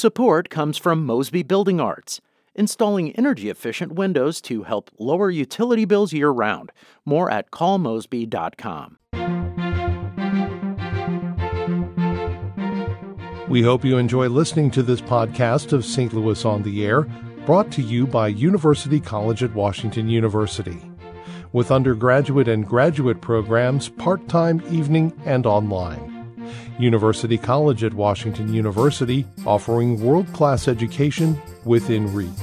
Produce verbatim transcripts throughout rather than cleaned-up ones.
Support comes from Mosby Building Arts, installing energy-efficient windows to help lower utility bills year-round. More at call mosby dot com. We hope you enjoy listening to this podcast of Saint Louis on the Air, brought to you by University College at Washington University. With undergraduate and graduate programs, part-time, evening, and online. University College at Washington University, offering world-class education within reach.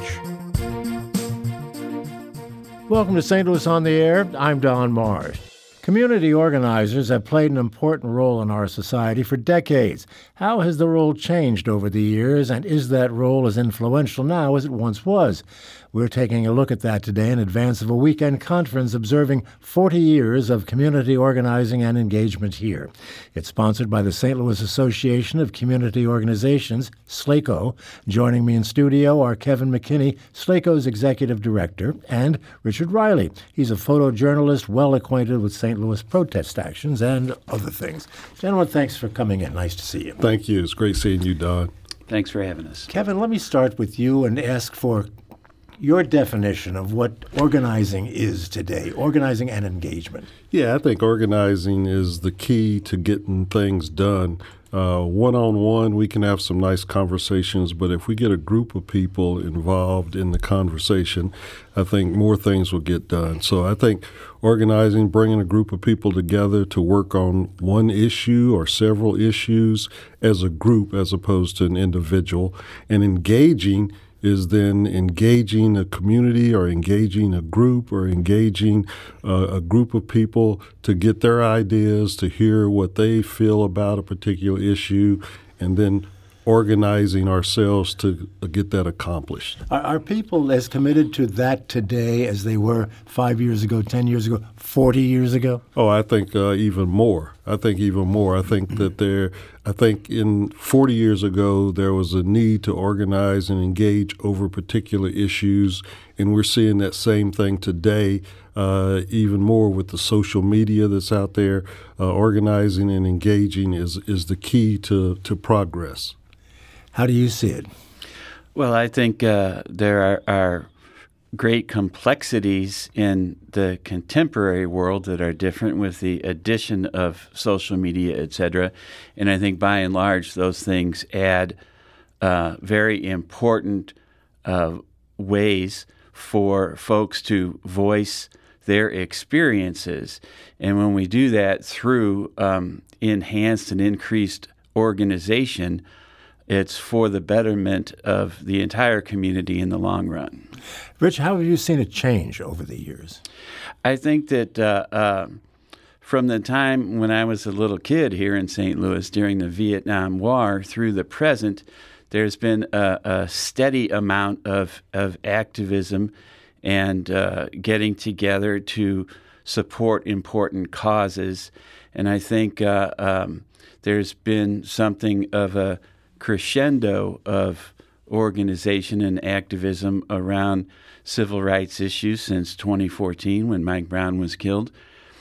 Welcome to Saint Louis on the Air. I'm Don Mars. Community organizers have played an important role in our society for decades. How has the role changed over the years, and is that role as influential now as it once was? We're taking a look at that today in advance of a weekend conference observing forty years of community organizing and engagement here. It's sponsored by the Saint Louis Association of Community Organizations, SLACO. Joining me in studio are Kevin McKinney, SLACO's executive director, and Richard Riley. He's a photojournalist well acquainted with Saint Louis protest actions and other things. Gentlemen, thanks for coming in. Nice to see you. Thank you. It's great seeing you, Don. Thanks for having us. Kevin, let me start with you and ask for your definition of what organizing is today, organizing and engagement. Yeah, I think organizing is the key to getting things done. Uh, one-on-one, we can have some nice conversations, but if we get a group of people involved in the conversation, I think more things will get done. So I think organizing, bringing a group of people together to work on one issue or several issues as a group as opposed to an individual, and engaging is then engaging a community or engaging a group or engaging uh, a group of people to get their ideas, to hear what they feel about a particular issue, and then organizing ourselves to get that accomplished. Are, are people as committed to that today as they were five years ago, ten years ago, forty years ago? Oh, I think uh, even more. I think even more. I think that there, I think in forty years ago, there was a need to organize and engage over particular issues, and we're seeing that same thing today, uh, even more with the social media that's out there. Uh, organizing and engaging is, is the key to, to progress. How do you see it? Well, I think uh, there are, are great complexities in the contemporary world that are different with the addition of social media, et cetera. And I think by and large, those things add uh, very important uh, ways for folks to voice their experiences. And when we do that through um, enhanced and increased organization, it's for the betterment of the entire community in the long run. Rich, how have you seen it change over the years? I think that uh, uh, from the time when I was a little kid here in Saint Louis during the Vietnam War through the present, there's been a, a steady amount of, of activism and uh, getting together to support important causes. And I think uh, um, there's been something of a crescendo of organization and activism around civil rights issues since twenty fourteen when Mike Brown was killed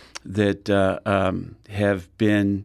that uh, um, have been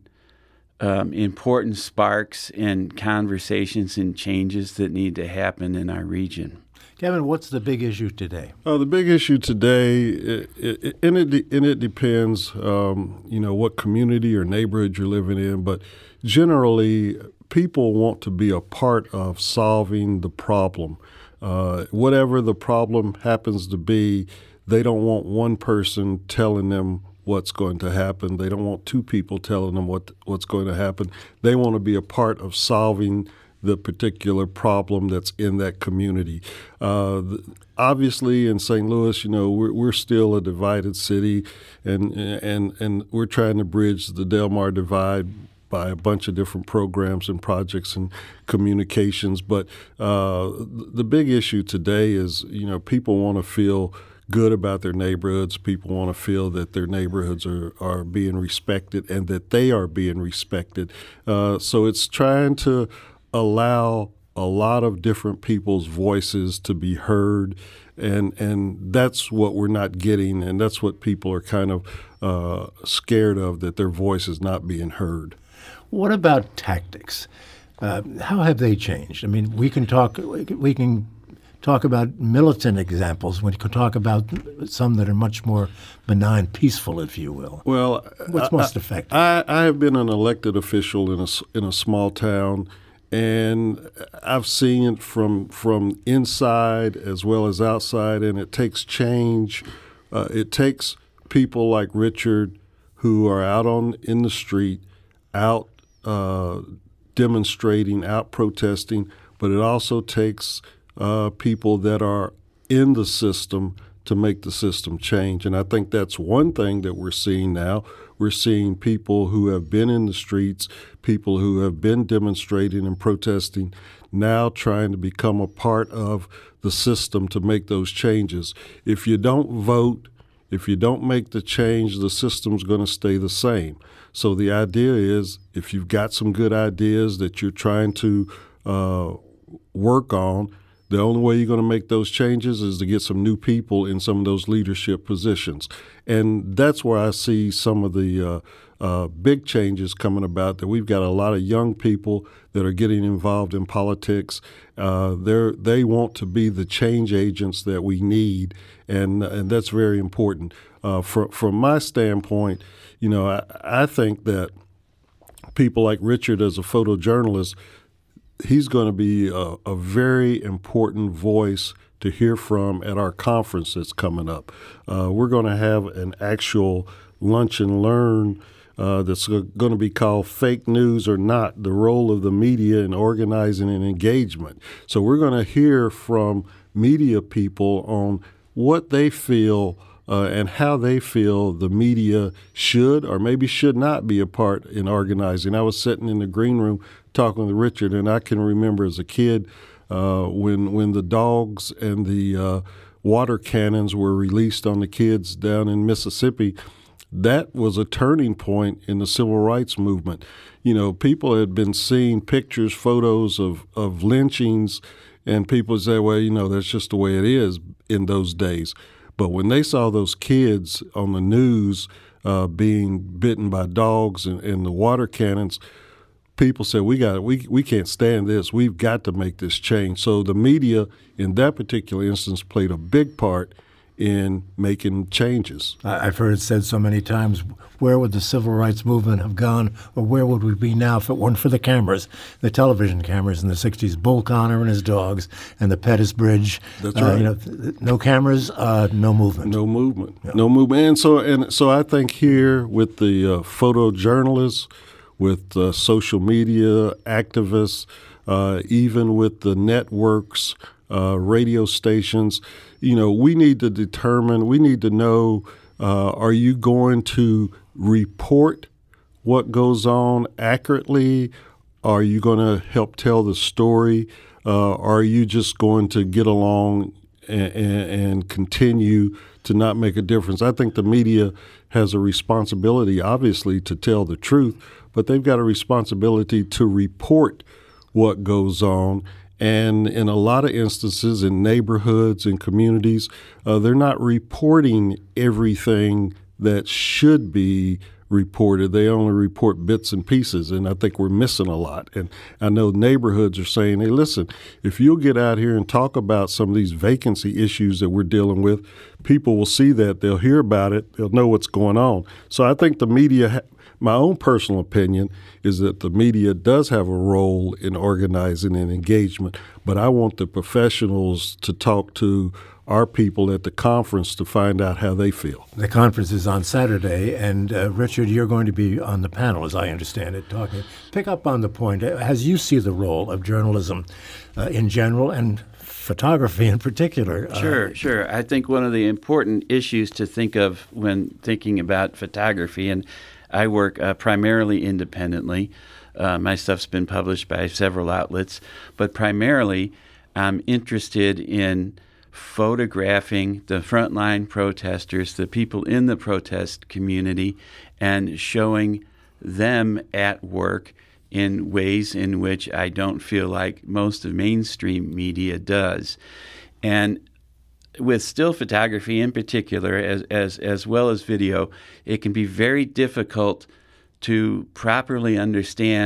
um, important sparks and conversations and changes that need to happen in our region. Kevin, what's the big issue today? Uh, the big issue today, it, it, and, it, and it depends, um, you know, what community or neighborhood you're living in, but generally people want to be a part of solving the problem. Uh, whatever the problem happens to be, they don't want one person telling them what's going to happen. They don't want two people telling them what what's going to happen. They want to be a part of solving the particular problem that's in that community. Uh, obviously, in Saint Louis, you know, we're, we're still a divided city, and and and we're trying to bridge the Delmar divide by a bunch of different programs and projects and communications. But uh, the big issue today is, you know, people want to feel good about their neighborhoods. People want to feel that their neighborhoods are, are being respected and that they are being respected. Uh, so it's trying to allow a lot of different people's voices to be heard, and and that's what we're not getting, and that's what people are kind of uh, scared of, that their voice is not being heard. What about tactics? Uh, how have they changed? I mean, we can talk. We can talk about militant examples. We can talk about some that are much more benign, peaceful, if you will. Well, what's I, most effective? I, I have been an elected official in a in a small town, and I've seen it from from inside as well as outside. And it takes change. Uh, it takes people like Richard, who are out on in the street, out uh, demonstrating, out protesting. But it also takes uh, people that are in the system to make the system change. And I think that's one thing that we're seeing now. We're seeing people who have been in the streets, people who have been demonstrating and protesting, now trying to become a part of the system to make those changes. If you don't vote, if you don't make the change, the system's going to stay the same. So the idea is, if you've got some good ideas that you're trying to uh, work on, the only way you're going to make those changes is to get some new people in some of those leadership positions. And that's where I see some of the uh, uh, big changes coming about, that we've got a lot of young people that are getting involved in politics. Uh, they're, they want to be the change agents that we need, and and that's very important. Uh, from, from my standpoint, you know, I, I think that people like Richard, as a photojournalist, he's going to be a, a very important voice to hear from at our conference that's coming up. Uh, we're going to have an actual lunch and learn uh, that's going to be called Fake News or Not, the Role of the Media in Organizing and Engagement. So we're going to hear from media people on what they feel uh, and how they feel the media should or maybe should not be a part in organizing. I was sitting in the green room talking with Richard, and I can remember as a kid uh, when when the dogs and the uh, water cannons were released on the kids down in Mississippi. That was a turning point in the civil rights movement. You know, people had been seeing pictures, photos of, of lynchings, and people say, well, you know, that's just the way it is in those days. But when they saw those kids on the news uh, being bitten by dogs and, and the water cannons, people said, we got we we can't stand this. We've got to make this change. So the media, in that particular instance, played a big part in making changes. I've heard it said so many times, where would the civil rights movement have gone, or where would we be now if it weren't for the cameras, the television cameras in the sixties, Bull Connor and his dogs, and the Pettus Bridge. That's uh, right. You know, no cameras, uh, no movement. No movement. Yeah. No movement. And so, and so I think here with the uh, photojournalists, with uh, social media activists, uh, even with the networks, uh, radio stations, you know, we need to determine, we need to know, uh, are you going to report what goes on accurately? Are you going to help tell the story? Uh, are you just going to get along and, and, and continue to not make a difference? I think the media has a responsibility, obviously, to tell the truth, but they've got a responsibility to report what goes on. And in a lot of instances, in neighborhoods and communities, uh, they're not reporting everything that should be reported. They only report bits and pieces, and I think we're missing a lot. And I know neighborhoods are saying, hey, listen, if you'll get out here and talk about some of these vacancy issues that we're dealing with, people will see that, they'll hear about it, they'll know what's going on. So I think the media ha- my own personal opinion is that the media does have a role in organizing and engagement, but I want the professionals to talk to our people at the conference to find out how they feel. The conference is on Saturday, and uh, Richard, you're going to be on the panel, as I understand it, talking. Pick up on the point, as you see the role of journalism uh, in general and photography in particular. Sure, uh, sure. I think one of the important issues to think of when thinking about photography, and I work uh, primarily independently. Uh, my stuff's been published by several outlets, but primarily I'm interested in photographing the frontline protesters, the people in the protest community, and showing them at work in ways in which I don't feel like most of mainstream media does. And with still photography in particular, as, as, as well as video, it can be very difficult to properly understand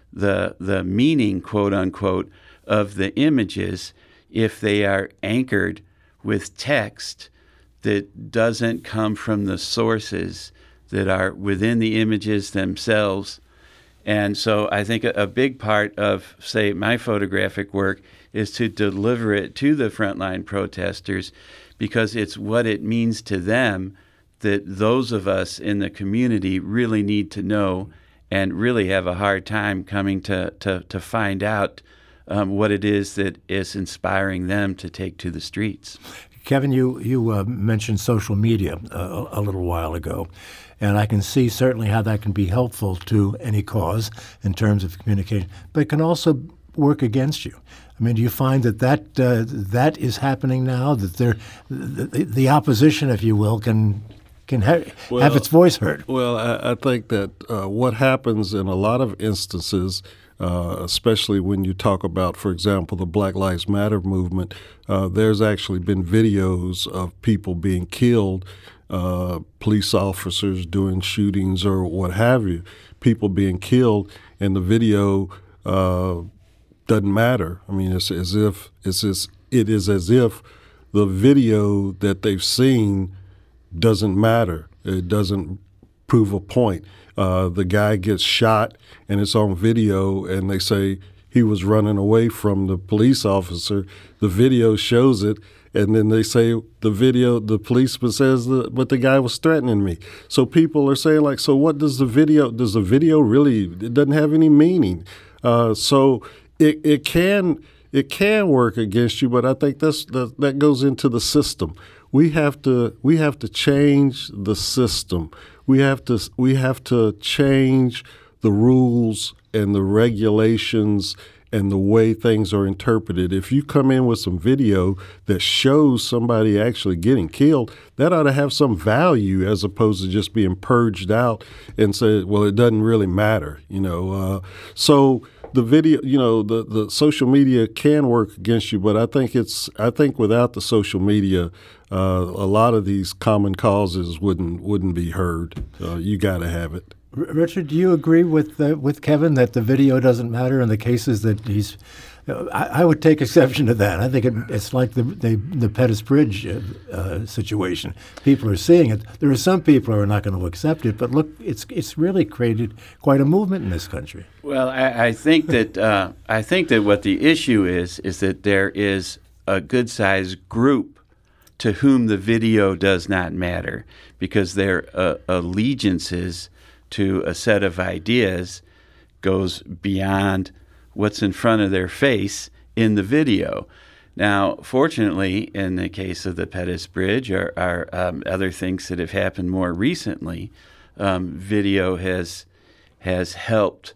the the meaning, quote unquote, of the images if they are anchored with text that doesn't come from the sources that are within the images themselves. And so I think a, a big part of, say, my photographic work is to deliver it to the frontline protesters, because it's what it means to them that those of us in the community really need to know and really have a hard time coming to, to, to find out um, what it is that is inspiring them to take to the streets. Kevin, you, you uh, mentioned social media uh, a little while ago, and I can see certainly how that can be helpful to any cause in terms of communication, but it can also work against you. I mean, do you find that that, uh, that is happening now, that there, the, the opposition, if you will, can can ha- well, have its voice heard? Well, I, I think that uh, what happens in a lot of instances, uh, especially when you talk about, for example, the Black Lives Matter movement, uh, there's actually been videos of people being killed, uh, police officers doing shootings or what have you, people being killed, and the video uh, doesn't matter. I mean, it's as if it's as, it is as if the video that they've seen doesn't matter. It doesn't prove a point. Uh, the guy gets shot, and it's on video, and they say he was running away from the police officer. The video shows it, and then they say the video, the policeman says, but the guy was threatening me. So people are saying, like, so what does the video, does the video really, it doesn't have any meaning. Uh, so it, it can it can work against you, but I think that's, that, that goes into the system. We have to we have to change the system. We have to we have to change the rules and the regulations and the way things are interpreted. If you come in with some video that shows somebody actually getting killed, that ought to have some value as opposed to just being purged out and say, well, it doesn't really matter, you know. Uh, so the video, you know, the, the social media can work against you, but I think it's I think without the social media, uh, a lot of these common causes wouldn't wouldn't be heard. Uh, you got to have it. Richard, do you agree with uh, with Kevin that the video doesn't matter in the cases that he's? Uh, I, I would take exception to that. I think it, it's like the the, the Pettus Bridge uh, uh, situation. People are seeing it. There are some people who are not going to accept it, but look, it's it's really created quite a movement in this country. Well, I, I think that uh, I think that what the issue is is that there is a good-sized group to whom the video does not matter, because their uh, allegiances to a set of ideas goes beyond what's in front of their face in the video. Now, fortunately, in the case of the Pettus Bridge or, or um, other things that have happened more recently, um, video has has helped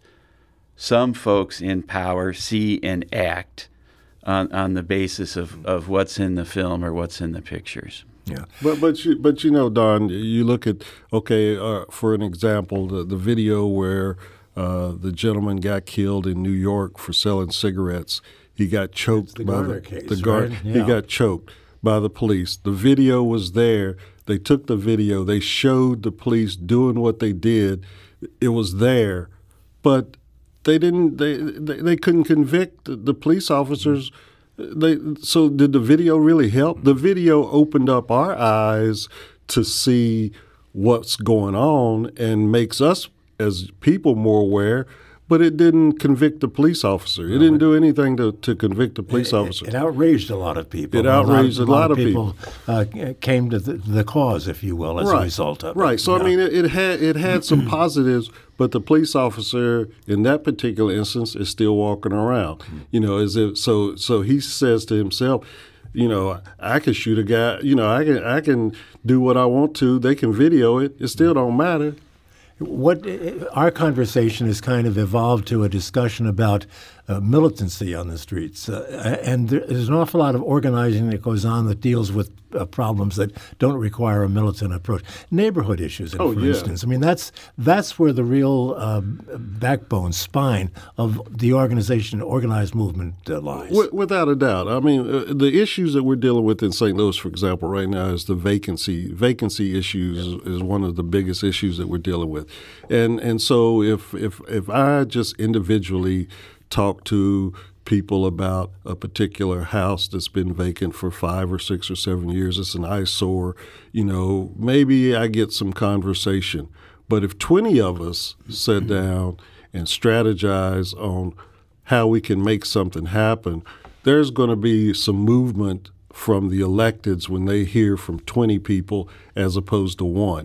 some folks in power see and act on, on the basis of, of what's in the film or what's in the pictures. Yeah, but but you but you know, Don, you look at okay, uh, for an example, the the video where uh, the gentleman got killed in New York for selling cigarettes. He got choked the by Garner the, case, the guard. Right? Yeah. He got choked by the police. The video was there. They took the video. They showed the police doing what they did. It was there, but they didn't. They they, they couldn't convict the, the police officers. They, so did the video really help? The video opened up our eyes to see what's going on and makes us as people more aware, but it didn't convict the police officer. It didn't do anything to, to convict the police it, officer. It outraged a lot of people. It outraged a lot, a lot of people. people uh, came to the, the cause, if you will, as right. a result of right. it. Right. So, yeah. I mean, it, it had it had some positives, but the police officer in that particular instance is still walking around. Mm-hmm. You know, as if so. So he says to himself, you know, I can shoot a guy. You know, I can I can do what I want to. They can video it. It still don't matter. What our conversation has kind of evolved to a discussion about uh, militancy on the streets. Uh, and there's an awful lot of organizing that goes on that deals with uh, problems that don't require a militant approach. Neighborhood issues, oh, for yeah. instance. I mean, that's that's where the real uh, backbone, spine of the organization, organized movement uh, lies. Without a doubt. I mean, uh, the issues that we're dealing with in Saint Louis, for example, right now is the vacancy. Vacancy issues is, is one of the biggest issues that we're dealing with. And and so if if if I just individually talk to people about a particular house that's been vacant for five or six or seven years, it's an eyesore, you know, maybe I get some conversation. But if twenty of us sit down and strategize on how we can make something happen, there's going to be some movement from the electeds when they hear from twenty people as opposed to one.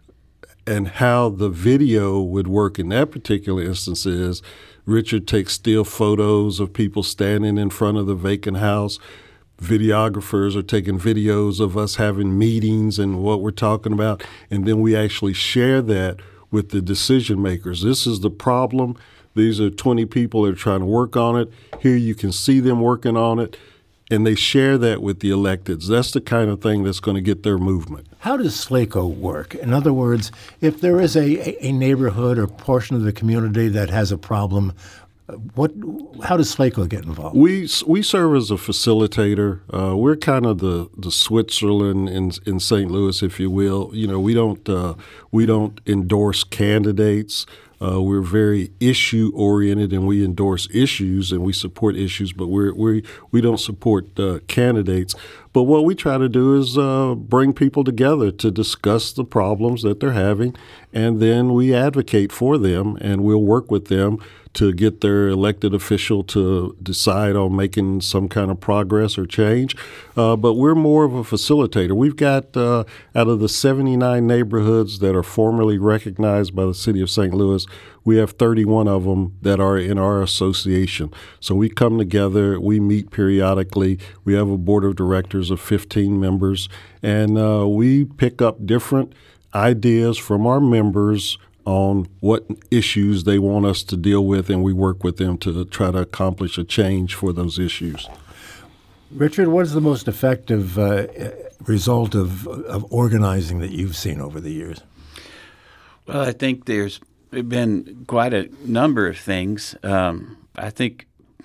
And how the video would work in that particular instance is Richard takes still photos of people standing in front of the vacant house. Videographers are taking videos of us having meetings and what we're talking about, and then we actually share that with the decision makers. This is the problem. These are twenty people that are trying to work on it. Here you can see them working on it, and they share that with the electeds. That's the kind of thing that's going to get their movement. How does SLACO work? In other words, if there is a, a neighborhood or portion of the community that has a problem, what? How does SLACO get involved? We we serve as a facilitator. Uh, we're kind of the, the Switzerland in in Saint Louis, if you will. You know, we don't uh, we don't endorse candidates. Uh, we're very issue oriented, and we endorse issues and we support issues, but we're, we we don't support uh, candidates. But what we try to do is uh, bring people together to discuss the problems that they're having, and then we advocate for them, and we'll work with them to get their elected official to decide on making some kind of progress or change. Uh, but we're more of a facilitator. We've got uh, out of the seventy-nine neighborhoods that are formally recognized by the city of Saint Louis, we have thirty-one of them that are in our association. So we come together, we meet periodically. We have a board of directors of fifteen members, and uh, we pick up different ideas from our members on what issues they want us to deal with, and we work with them to try to accomplish a change for those issues. Richard, what is the most effective uh, result of, of organizing that you've seen over the years? Well, I think there's been quite a number of things. Um, I think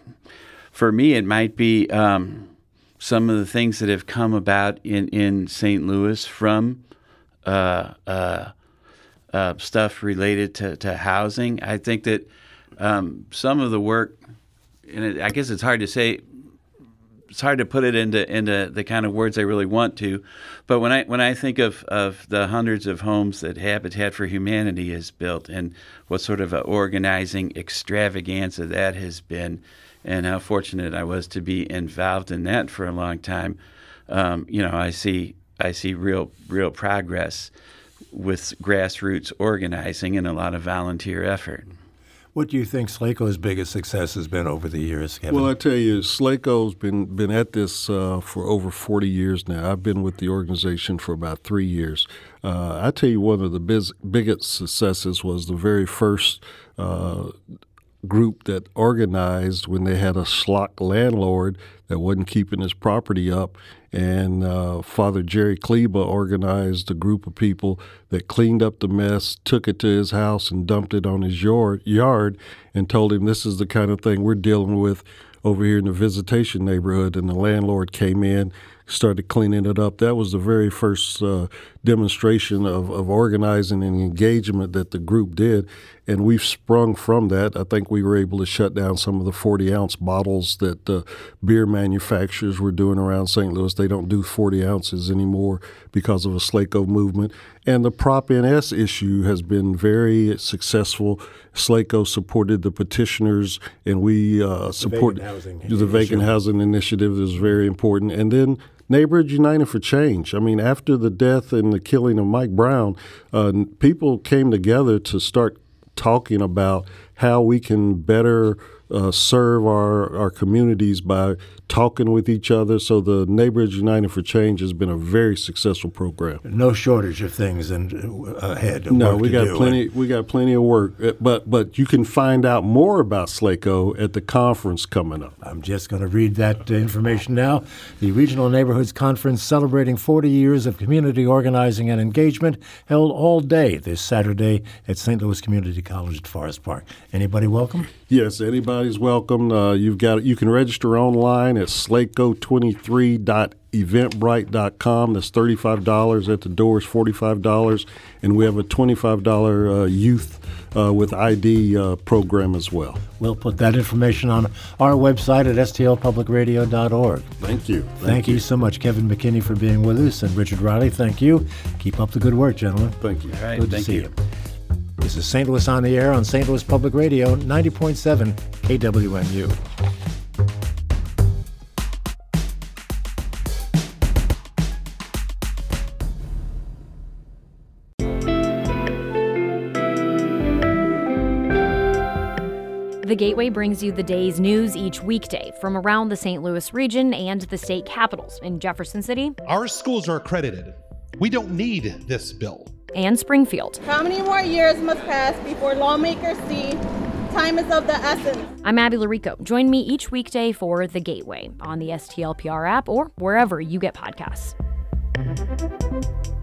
for me it might be um, some of the things that have come about in, in Saint Louis from uh, uh, uh, stuff related to, to housing. I think that um, some of the work, and it, I guess it's hard to say, it's hard to put it into into the kind of words I really want to, but when I when I think of, of the hundreds of homes that Habitat for Humanity has built and what sort of an organizing extravaganza that has been, and how fortunate I was to be involved in that for a long time, um, you know, I see I see real real progress with grassroots organizing and a lot of volunteer effort. What do you think SLACO's biggest success has been over the years, Kevin? Well, I tell you, SLACO's been been at this uh, for over forty years now. I've been with the organization for about three years. Uh, I tell you, one of the biz- biggest successes was the very first uh, group that organized when they had a schlock landlord that wasn't keeping his property up. And uh, Father Jerry Kleba organized a group of people that cleaned up the mess, took it to his house and dumped it on his yard, yard and told him this is the kind of thing we're dealing with over here in the Visitation neighborhood. And the landlord came in, started cleaning it up. That was the very first uh, demonstration of, of organizing and engagement that the group did. And we've sprung from that. I think we were able to shut down some of the forty-ounce bottles that uh, beer manufacturers were doing around Saint Louis. They don't do forty ounces anymore because of a SLACO movement. And the Prop N S issue has been very successful. SLACO supported the petitioners, and we uh, support the vacant housing, the vacant housing initiative is very important. And then Neighborhoods United for Change. I mean, after the death and the killing of Mike Brown, uh, people came together to start talking about how we can better uh, serve our, our communities by talking with each other. So the Neighborhoods United for Change has been a very successful program. No shortage of things in, ahead. No, work we to got do. plenty. We got plenty of work. But but you can find out more about S L A C O at the conference coming up. I'm just going to read that uh, information now. The Regional Neighborhoods Conference celebrating forty years of community organizing and engagement, held all day this Saturday at Saint Louis Community College at Forest Park. Anybody welcome? Yes, anybody's welcome. Uh, you've got you can register online at slaco twenty-three dot eventbrite dot com. That's thirty-five dollars at the door is forty-five dollars, and we have a twenty-five dollars uh, youth uh, with I D uh, program as well. We'll put that information on our website at s t l public radio dot org. Thank you. Thank, Thank you. you so much, Kevin McKinney, for being with us, and Richard Riley, thank you. Keep up the good work, gentlemen. Thank you. All right, Good thank to see you. you. This is Saint Louis on the Air on Saint Louis Public Radio, ninety point seven K W M U. The Gateway brings you the day's news each weekday from around the Saint Louis region and the state capitals in Jefferson City. Our schools are accredited. We don't need this bill. And Springfield. How many more years must pass before lawmakers see time is of the essence? I'm Abby Larico. Join me each weekday for The Gateway on the S T L P R app or wherever you get podcasts.